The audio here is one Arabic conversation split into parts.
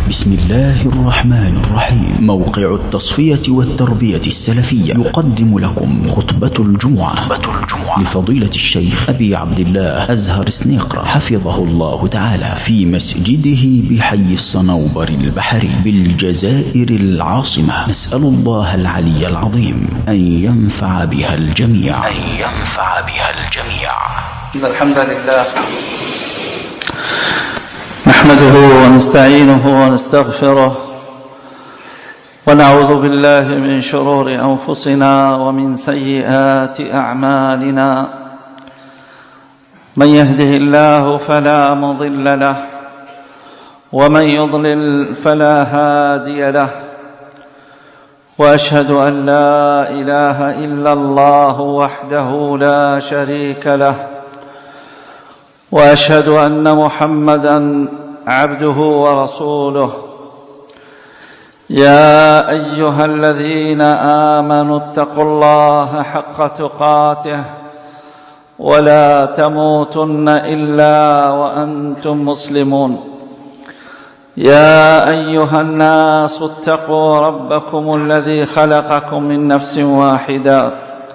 بسم الله الرحمن الرحيم. موقع التصفية والتربية السلفية يقدم لكم خطبة الجمعة لفضيلة الشيخ أبي عبد الله أزهر سنيقرة حفظه الله تعالى في مسجده بحي الصنوبر البحري بالجزائر العاصمة. نسأل الله العلي العظيم أن ينفع بها الجميع. إن الحمد لله نحمده ونستعينه ونستغفره ونعوذ بالله من شرور أنفسنا ومن سيئات أعمالنا. من يهده الله فلا مضل له ومن يضلل فلا هادي له، وأشهد أن لا إله إلا الله وحده لا شريك له، وأشهد أن محمدًا عبده ورسوله. يا أيها الذين آمنوا اتقوا الله حق تقاته ولا تموتن إلا وأنتم مسلمون. يا أيها الناس اتقوا ربكم الذي خلقكم من نفس واحدة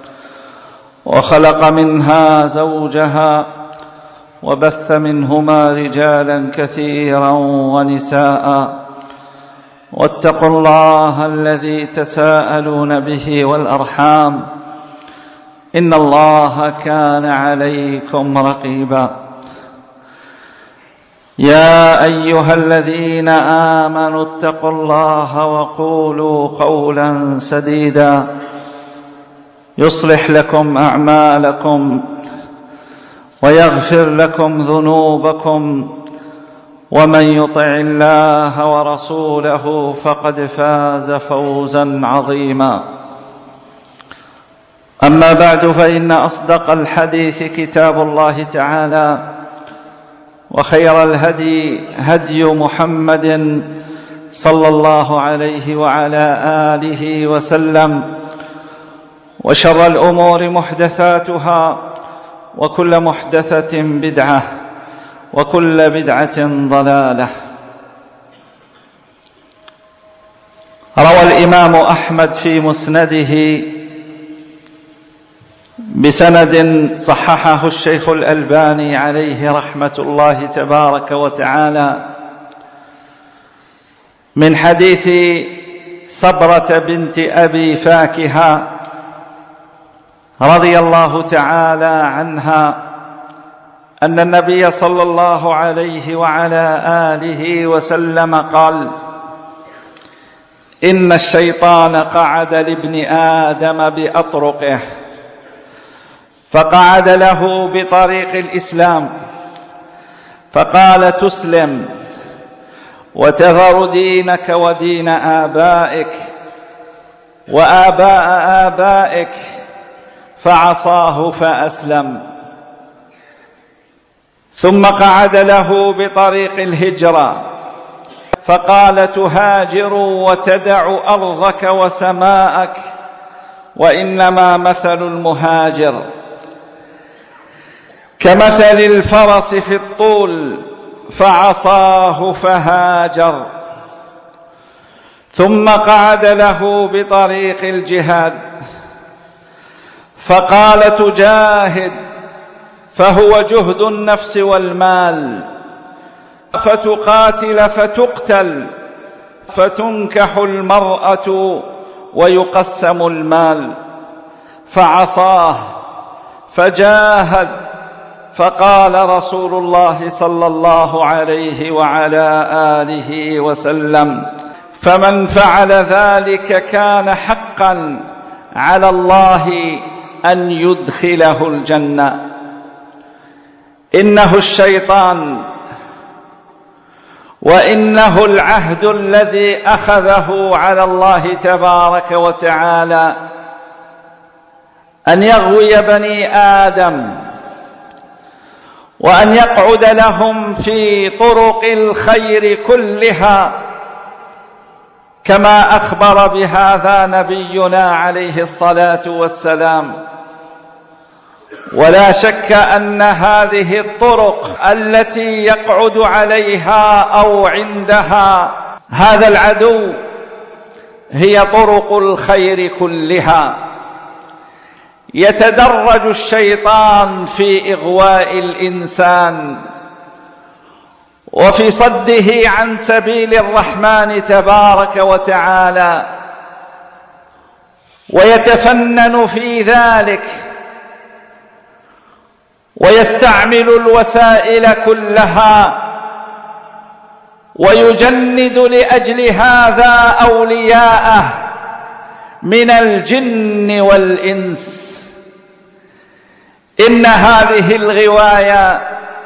وخلق منها زوجها وبث منهما رجالا كثيرا ونساء، واتقوا الله الذي تساءلون به والأرحام إن الله كان عليكم رقيبا. يا أيها الذين آمنوا اتقوا الله وقولوا قولا سديدا يصلح لكم أعمالكم ويغفر لكم ذنوبكم، ومن يطع الله ورسوله فقد فاز فوزا عظيما. أما بعد، فإن أصدق الحديث كتاب الله تعالى، وخير الهدي هدي محمد صلى الله عليه وعلى آله وسلم، وشر الأمور محدثاتها، وكل محدثة بدعة، وكل بدعة ضلالة. روى الإمام أحمد في مسنده بسند صححه الشيخ الألباني عليه رحمة الله تبارك وتعالى من حديث صبرة بنت أبي فاكهة رضي الله تعالى عنها أن النبي صلى الله عليه وعلى آله وسلم قال: إن الشيطان قعد لابن آدم بأطرقه، فقعد له بطريق الإسلام فقال: تسلم وتذر دينك ودين آبائك وآباء آبائك، فعصاه فأسلم. ثم قعد له بطريق الهجرة فقال: تهاجر وتدع أرضك وسماءك، وإنما مثل المهاجر كمثل الفرس في الطول، فعصاه فهاجر. ثم قعد له بطريق الجهاد فقال: تجاهد، فهو جهد النفس والمال، فتقاتل فتقتل، فتنكح المرأة ويقسم المال، فعصاه فجاهد. فقال رسول الله صلى الله عليه وعلى آله وسلم: فمن فعل ذلك كان حقا على الله أن يدخله الجنة. إنه الشيطان، وإنه العهد الذي أخذه على الله تبارك وتعالى أن يغوي بني آدم، وأن يقعد لهم في طرق الخير كلها، كما أخبر بهذا نبينا عليه الصلاة والسلام. ولا شك أن هذه الطرق التي يقعد عليها أو عندها هذا العدو هي طرق الخير كلها. يتدرج الشيطان في إغواء الإنسان وفي صده عن سبيل الرحمن تبارك وتعالى، ويتفنن في ذلك ويستعمل الوسائل كلها، ويجند لأجل هذا أولياءه من الجن والإنس. إن هذه الغواية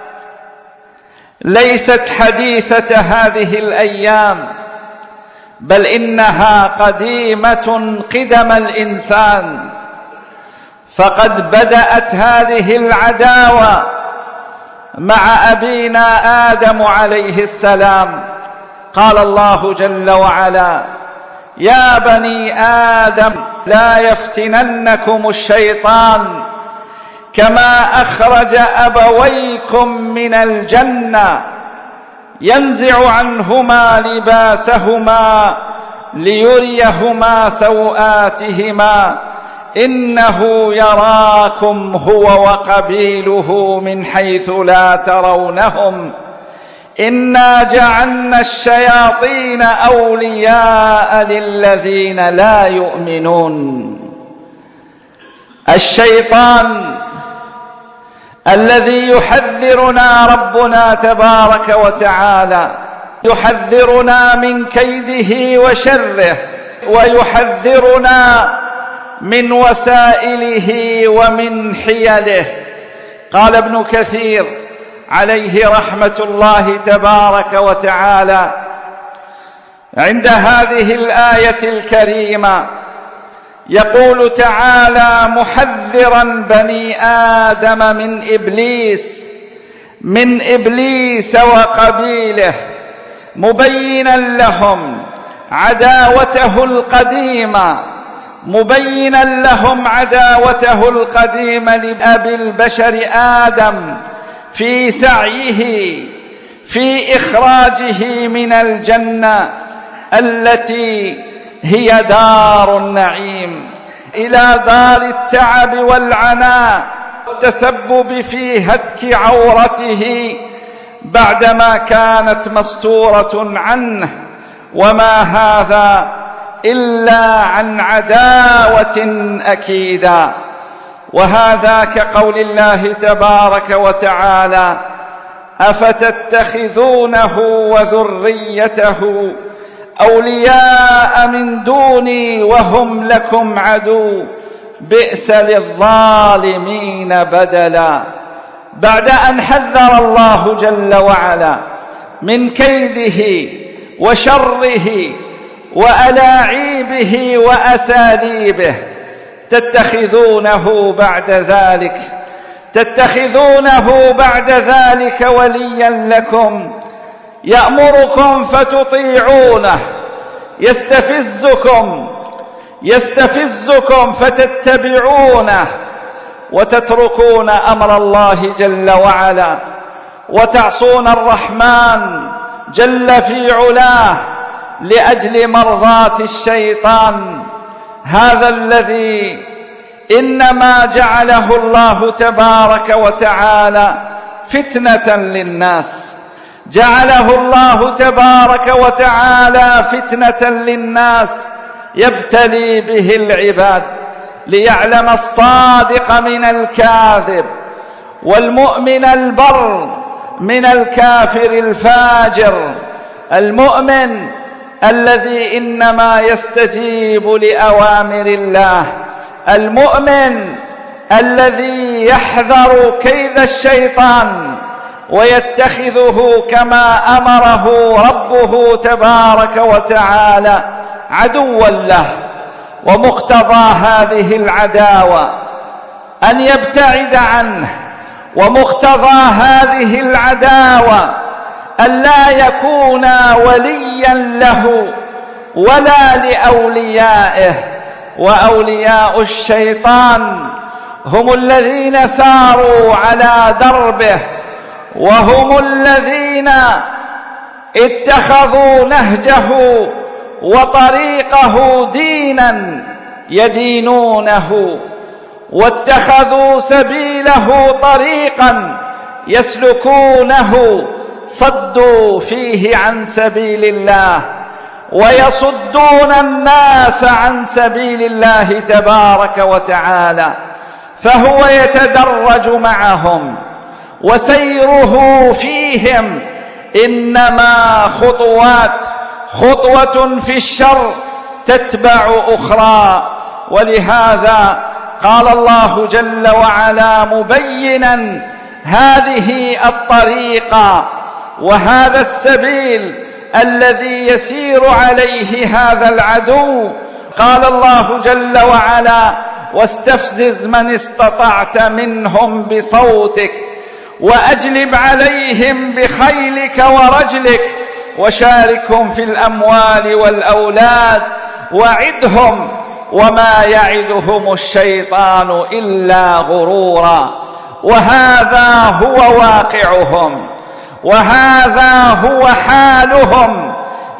ليست حديثة هذه الأيام، بل إنها قديمة قدم الإنسان. فقد بدأت هذه العداوة مع أبينا آدم عليه السلام. قال الله جل وعلا: يا بني آدم لا يفتننكم الشيطان كما أخرج أبويكم من الجنة ينزع عنهما لباسهما ليريهما سوآتهما إنه يراكم هو وقبيله من حيث لا ترونهم إنا جعلنا الشياطين أولياء للذين لا يؤمنون. الشيطان الذي يحذرنا ربنا تبارك وتعالى، يحذرنا من كيده وشره، ويحذرنا من وسائله ومن حيله. قال ابن كثير عليه رحمة الله تبارك وتعالى عند هذه الآية الكريمة، يقول تعالى محذرا بني آدم من إبليس وقبيله، مبينا لهم عداوته القديمة لأبي البشر آدم في سعيه في إخراجه من الجنة التي هي دار النعيم إلى دار التعب والعناء والتسبب في هتك عورته بعدما كانت مستورة عنه، وما هذا إلا عن عداوة أكيدة. وهذا كقول الله تبارك وتعالى: أفتتخذونه وذريته أولياء من دوني وهم لكم عدو بئس للظالمين بدلا. بعد أن حذر الله جل وعلا من كيده وشره وألاعيبه وأساليبه، تتخذونه بعد ذلك وليا لكم يأمركم فتطيعونه، يستفزكم فتتبعونه، وتتركون أمر الله جل وعلا، وتعصون الرحمن جل في علاه لأجل مرضاة الشيطان. هذا الذي إنما جعله الله تبارك وتعالى فتنة للناس، يبتلي به العباد ليعلم الصادق من الكاذب، والمؤمن البر من الكافر الفاجر، المؤمن الذي إنما يستجيب لأوامر الله، المؤمن الذي يحذر كيد الشيطان ويتخذه كما أمره ربه تبارك وتعالى عدوا له. ومقتضى هذه العداوة أن يبتعد عنه، ومقتضى هذه العداوة أن لا يكون وليا له ولا لأوليائه. وأولياء الشيطان هم الذين ساروا على دربه، وهم الذين اتخذوا نهجه وطريقه دينا يدينونه، واتخذوا سبيله طريقا يسلكونه، صدوا فيه عن سبيل الله ويصدون الناس عن سبيل الله تبارك وتعالى. فهو يتدرج معهم، وسيره فيهم إنما خطوات، خطوة في الشر تتبع أخرى. ولهذا قال الله جل وعلا مبينا هذه الطريقة وهذا السبيل الذي يسير عليه هذا العدو. قال الله جل وعلا: واستفزز من استطعت منهم بصوتك وأجلب عليهم بخيلك ورجلك وشاركهم في الأموال والأولاد وعدهم وما يعدهم الشيطان إلا غرورا. وهذا هو واقعهم، وهذا هو حالهم.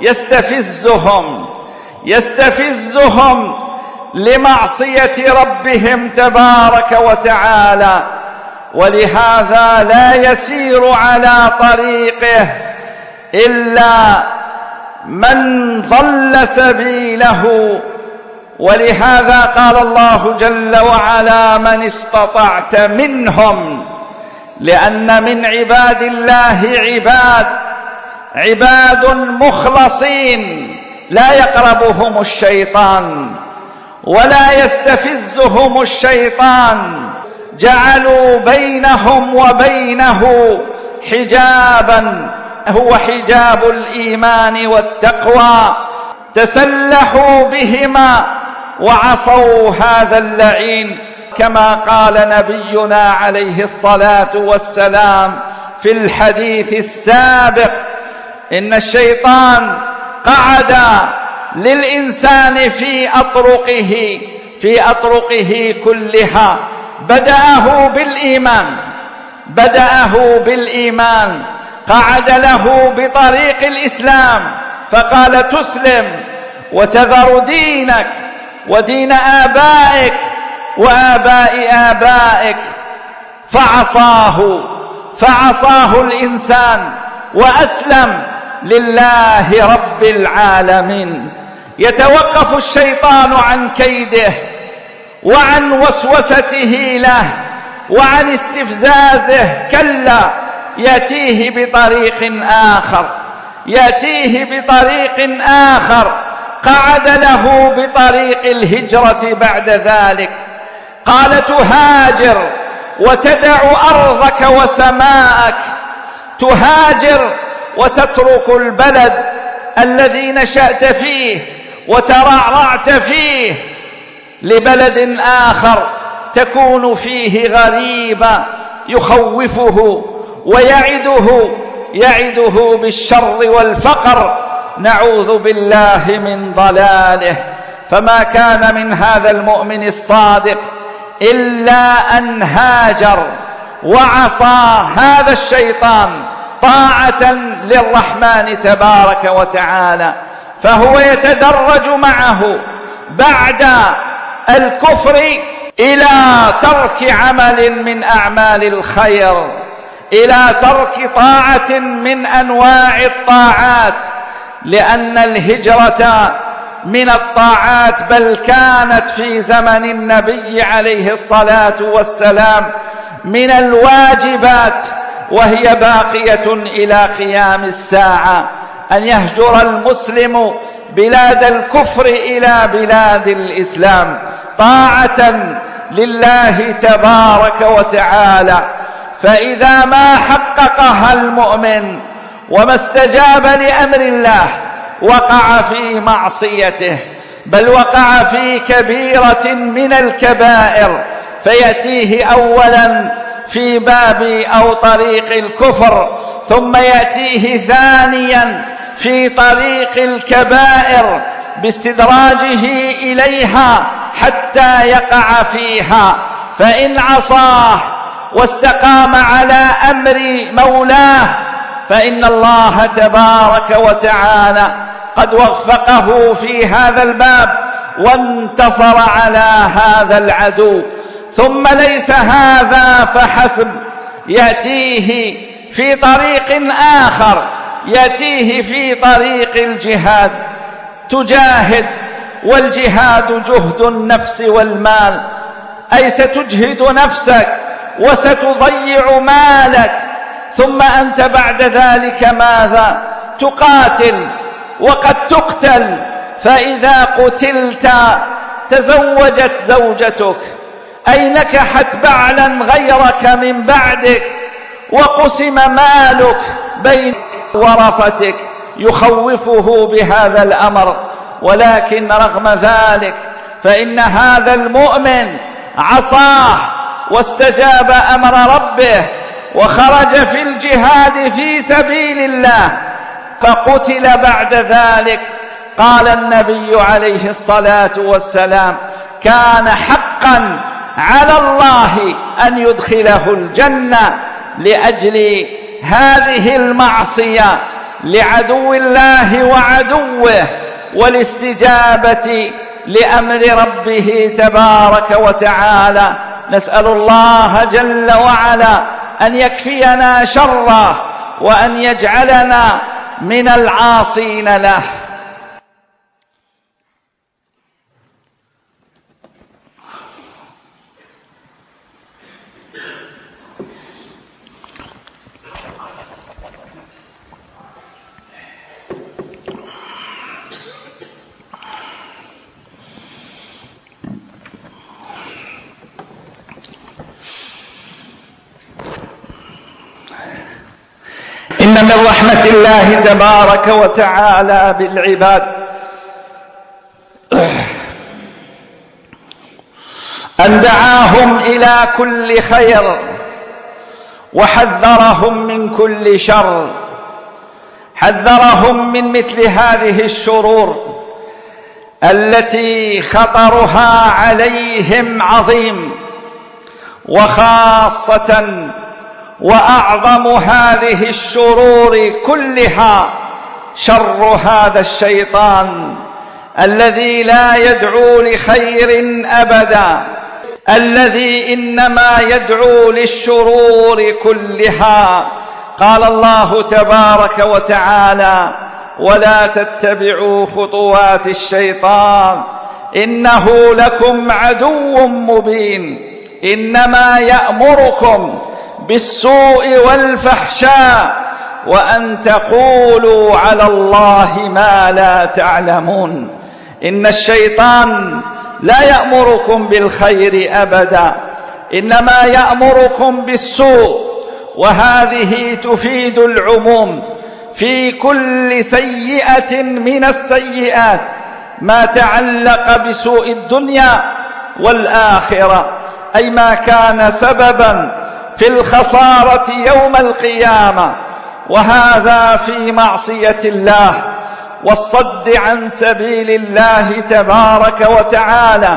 يستفزهم لمعصية ربهم تبارك وتعالى، ولهذا لا يسير على طريقه إلا من ضل سبيله. ولهذا قال الله جل وعلا: من استطعت منهم، لأن من عباد الله عباد مخلصين لا يقربهم الشيطان ولا يستفزهم الشيطان، جعلوا بينهم وبينه حجابا هو حجاب الإيمان والتقوى، تسلحوا بهما وعصوا هذا اللعين، كما قال نبينا عليه الصلاة والسلام في الحديث السابق: إن الشيطان قعد للإنسان في أطرقه كلها، بدأه بالإيمان، قعد له بطريق الإسلام فقال: تسلم وتذر دينك ودين آبائك وآباء آبائك، فعصاه الإنسان وأسلم لله رب العالمين. يتوقف الشيطان عن كيده وعن وسوسته له وعن استفزازه، كلا، يأتيه بطريق آخر قعد له بطريق الهجرة بعد ذلك. قال: تهاجر وتدع أرضك وسماءك، تهاجر وتترك البلد الذي نشأت فيه وترعرعت فيه لبلد آخر تكون فيه غريبا، يخوفه ويعده بالشر والفقر، نعوذ بالله من ضلاله. فما كان من هذا المؤمن الصادق إلا أن هاجر وعصى هذا الشيطان طاعة للرحمن تبارك وتعالى، فهو يتدرج معه بعد الكفر إلى ترك عمل من أعمال الخير، إلى ترك طاعة من أنواع الطاعات، لأن الهجرة من الطاعات، بل كانت في زمن النبي عليه الصلاة والسلام من الواجبات، وهي باقية إلى قيام الساعة، أن يهجر المسلم بلاد الكفر إلى بلاد الإسلام طاعة لله تبارك وتعالى. فإذا ما حققها المؤمن وما استجاب لأمر الله وقع في معصيته، بل وقع في كبيرة من الكبائر، فيأتيه أولا في باب أو طريق الكفر، ثم يأتيه ثانيا في طريق الكبائر باستدراجه إليها حتى يقع فيها. فإن عصاه واستقام على أمر مولاه فإن الله تبارك وتعالى قد وفقه في هذا الباب وانتصر على هذا العدو. ثم ليس هذا فحسب، يأتيه في طريق آخر، يأتيه في طريق الجهاد. تجاهد، والجهاد جهد النفس والمال، أي ستجهد نفسك وستضيع مالك، ثم أنت بعد ذلك ماذا؟ تقاتل وقد تقتل. فإذا قتلت تزوجت زوجتك، أي نكحت بعلا غيرك من بعدك، وقسم مالك بين ورثتك، يخوفه بهذا الأمر. ولكن رغم ذلك فإن هذا المؤمن عصاه واستجاب أمر ربه وخرج في الجهاد في سبيل الله فقتل بعد ذلك. قال النبي عليه الصلاة والسلام: كان حقا على الله أن يدخله الجنة لأجل هذه المعصية لعدو الله وعدوه، والاستجابة لأمر ربه تبارك وتعالى. نسأل الله جل وعلا أن يكفينا شره وأن يجعلنا من العاصين له. إن من رحمة الله تبارك وتعالى بالعباد أن دعاهم إلى كل خير وحذرهم من كل شر. حذرهم من مثل هذه الشرور التي خطرها عليهم عظيم، وخاصة وأعظم هذه الشرور كلها شر هذا الشيطان الذي لا يدعو لخير أبدا، الذي إنما يدعو للشرور كلها. قال الله تبارك وتعالى: ولا تتبعوا خطوات الشيطان إنه لكم عدو مبين، إنما يأمركم بالسوء والفحشاء وأن تقولوا على الله ما لا تعلمون. إن الشيطان لا يأمركم بالخير أبدا، إنما يأمركم بالسوء، وهذه تفيد العموم في كل سيئة من السيئات ما تعلق بسوء الدنيا والآخرة، أي ما كان سببا في الخسارة يوم القيامة، وهذا في معصية الله والصد عن سبيل الله تبارك وتعالى.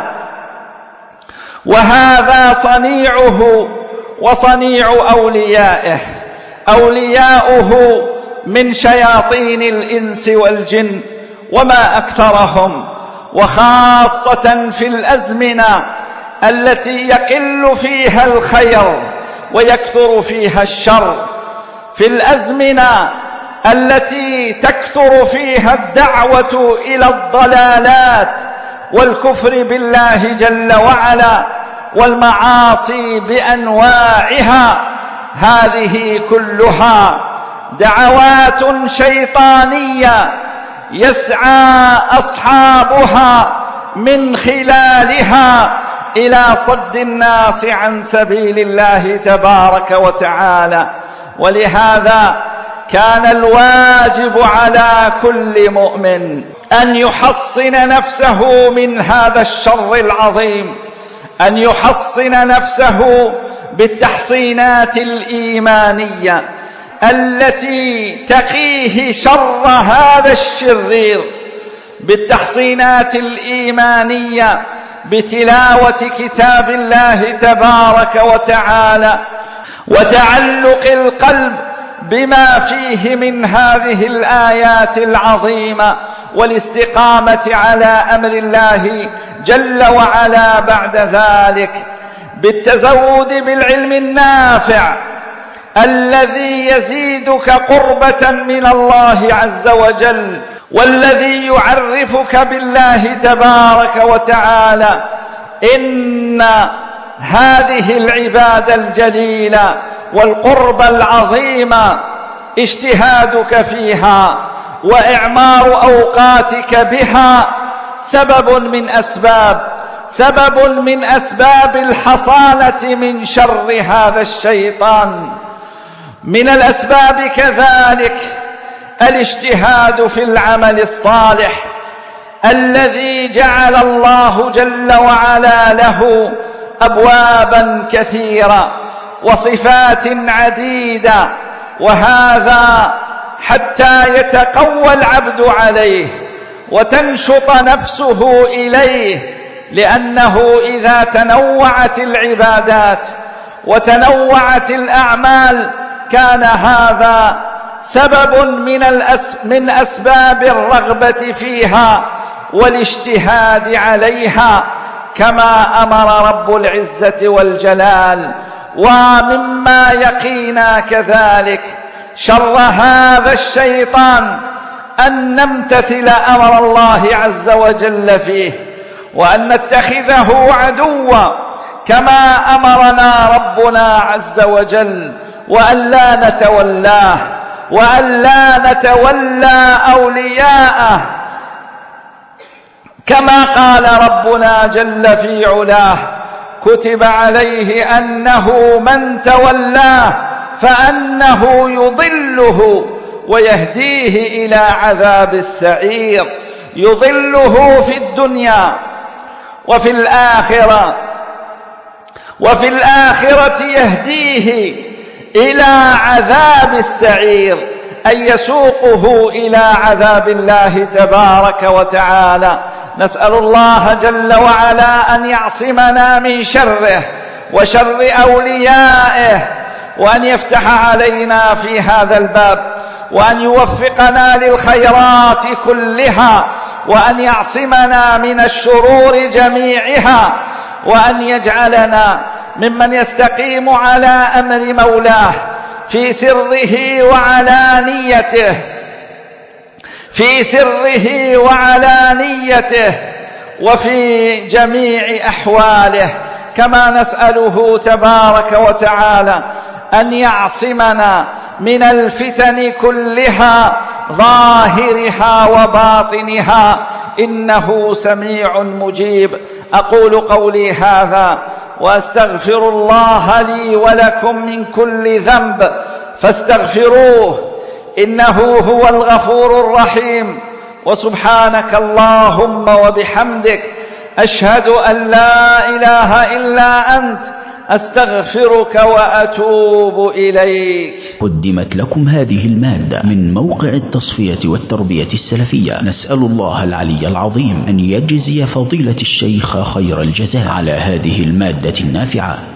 وهذا صنيعه وصنيع أوليائه، أولياؤه من شياطين الإنس والجن وما أكثرهم، وخاصة في الأزمنة التي يقل فيها الخير ويكثر فيها الشر، في الأزمنة التي تكثر فيها الدعوة إلى الضلالات والكفر بالله جل وعلا والمعاصي بأنواعها. هذه كلها دعوات شيطانية يسعى أصحابها من خلالها إلى صد الناس عن سبيل الله تبارك وتعالى. ولهذا كان الواجب على كل مؤمن أن يحصن نفسه من هذا الشر العظيم، أن يحصن نفسه بالتحصينات الإيمانية التي تقيه شر هذا الشرير، بالتحصينات الإيمانية بتلاوة كتاب الله تبارك وتعالى، وتعلق القلب بما فيه من هذه الآيات العظيمة والاستقامة على أمر الله جل وعلا بعد ذلك، بالتزود بالعلم النافع الذي يزيدك قربة من الله عز وجل، والذي يعرفك بالله تبارك وتعالى. إن هذه العبادة الجليلة والقرب العظيمة اجتهادك فيها وإعمار أوقاتك بها سبب من أسباب الحصانة من شر هذا الشيطان. من الأسباب كذلك الاجتهاد في العمل الصالح الذي جعل الله جل وعلا له أبوابا كثيرة وصفات عديدة، وهذا حتى يتقوى العبد عليه وتنشط نفسه إليه، لأنه إذا تنوعت العبادات وتنوعت الأعمال كان هذا سبب من أسباب الرغبة فيها والاجتهاد عليها، كما أمر رب العزة والجلال. ومما يقينا كذلك شر هذا الشيطان أن نمتثل أمر الله عز وجل فيه، وأن نتخذه عدوا كما أمرنا ربنا عز وجل، وأن لا نتولاه، وأن لا نتولى أولياءه، كما قال ربنا جل في علاه: كتب عليه أنه من تولاه فأنه يضله ويهديه إلى عذاب السعير. يضله في الدنيا وفي الآخرة يهديه إلى عذاب السعير، أي يسوقه إلى عذاب الله تبارك وتعالى. نسأل الله جل وعلا أن يعصمنا من شره وشر أوليائه، وأن يفتح علينا في هذا الباب، وأن يوفقنا للخيرات كلها، وأن يعصمنا من الشرور جميعها، وأن يجعلنا ممن يستقيم على أمر مولاه في سره وعلانيته وفي جميع أحواله. كما نسأله تبارك وتعالى أن يعصمنا من الفتن كلها ظاهرها وباطنها، إنه سميع مجيب. أقول قولي هذا وأستغفر الله لي ولكم من كل ذنب فاستغفروه إنه هو الغفور الرحيم. وسبحانك اللهم وبحمدك أشهد أن لا إله إلا أنت أستغفرك وأتوب إليك. قدمت لكم هذه المادة من موقع التصفية والتربية السلفية. نسأل الله العلي العظيم أن يجزي فضيلة الشيخ خير الجزاء على هذه المادة النافعة.